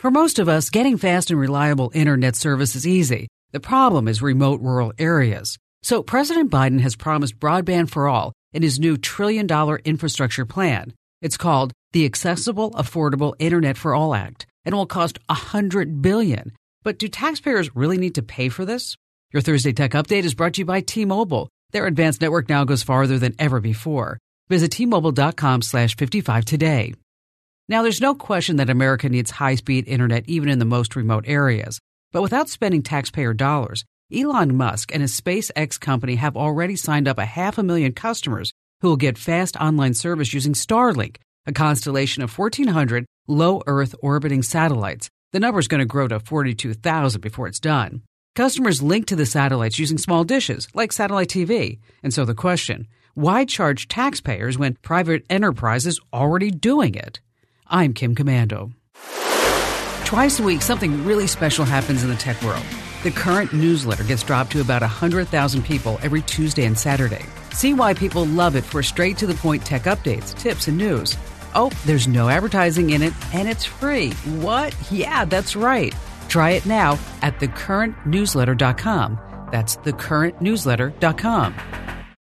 For most of us, getting fast and reliable internet service is easy. The problem is remote rural areas. So President Biden has promised broadband for all in his new $1 trillion infrastructure plan. It's called the Accessible, Affordable Internet for All Act, and will cost $100 billion. But do taxpayers really need to pay for this? Your Thursday Tech Update is brought to you by T-Mobile. Their advanced network now goes farther than ever before. Visit T-Mobile.com/55 today. Now, there's no question that America needs high-speed internet even in the most remote areas. But without spending taxpayer dollars, Elon Musk and his SpaceX company have already signed up 500,000 customers who will get fast online service using Starlink, a constellation of 1,400 low Earth orbiting satellites. The number is going to grow to 42,000 before it's done. Customers link to the satellites using small dishes, like satellite TV. And so the question, why charge taxpayers when private enterprise is already doing it? I'm Kim Komando. Twice a week, something really special happens in the tech world. The Current newsletter gets dropped to about 100,000 people every Tuesday and Saturday. See why people love it for straight-to-the-point tech updates, tips, and news. Oh, there's no advertising in it, and it's free. What? Yeah, that's right. Try it now at thecurrentnewsletter.com. That's thecurrentnewsletter.com.